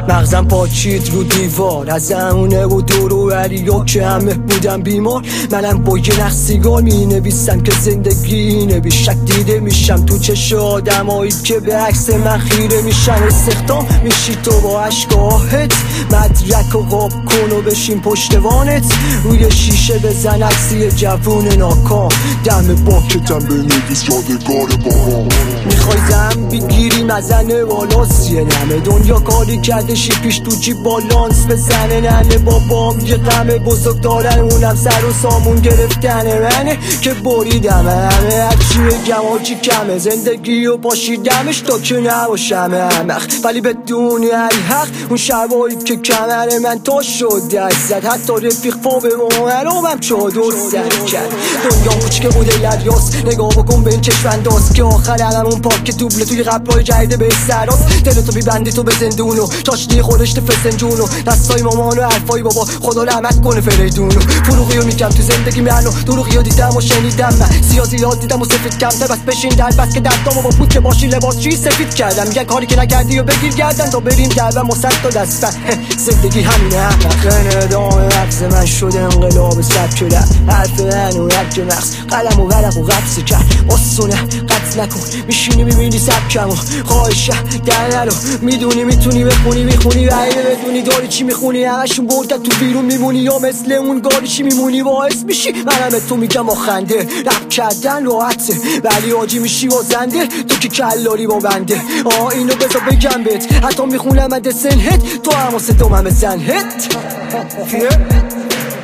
مغزم پاچید رو دیوار از زمونه و دور و بریا که همه بودم بیمار. منم با یه نخ سیگار می نویسم که زندگی اینه، بی شک دیده میشم تو چش آدمایی که به عکس من خیره میشن. استخدام میشی تو با عشقاهت، مدرک و قاب کن و بشین پشتوانت، روی شیشه بزن عکسی جوون ناکام، دم باکتم بنویس یادگار بابام. میخوای زن بگیری مزنه بالاست، یه نمه دنیا کاری کرده پیش تو جیب بالانس بزنه. ننه بابام یه غم بزرگ دارن، اونم سر و سامون گرفتن منه که بریدم همه. هرچی بگم آجی کمه، زندگی و پاشیدمش تا که نباشم احمق، ولی بدون الحق اون شبایی که کمر من تا شد دست، حتی رفیق پا به مهرمم چادر سر کرد. دنیا کوچکه بوده یریاس، نگاه بکن به این چشم‌انداز که آخر علمون پاک دوبله توی قبرهای جدیده به سراست. دلتو بیبندی تو به زندونو، چاشنی خودش فسنجونو، دستای مامان و حرفای بابا خدا رحمت کنه فریدونو. فروغیو میگم تو زندگی منو، دروغیو دیدم و شنیدم من، سیاسیات دیدم و سفید کمتر بس بشین در بس که دستامو با پود که باشی لباس چی سفید کردم. میگن کاری که نکردی و بگیر گردن تا بریم دربم و صد تا دستن. زندگی همینه احمق، ادامه رقص من شده انقلاب سبک رپ، حرف من و رک مغز قلم و ورق و قبض کرد باسونه قطع نکن. میشینی میبینی سبکمو خواهشه در نرو، میدونی میتونی بخونی میخونی و اگه بدونی داری چی میخونی همشون بردن تو بیرون میمونی، یا مثل اون گاریشی میمونی باعث میشی. منم تو میگم با خنده رپ کردن راحته، ولی آجی میشی بازنده تو که کلاری با بنده. اینو بذار بگم بهت، حتی میخونم اد سنهت تو هم واسه دومم بزنهت.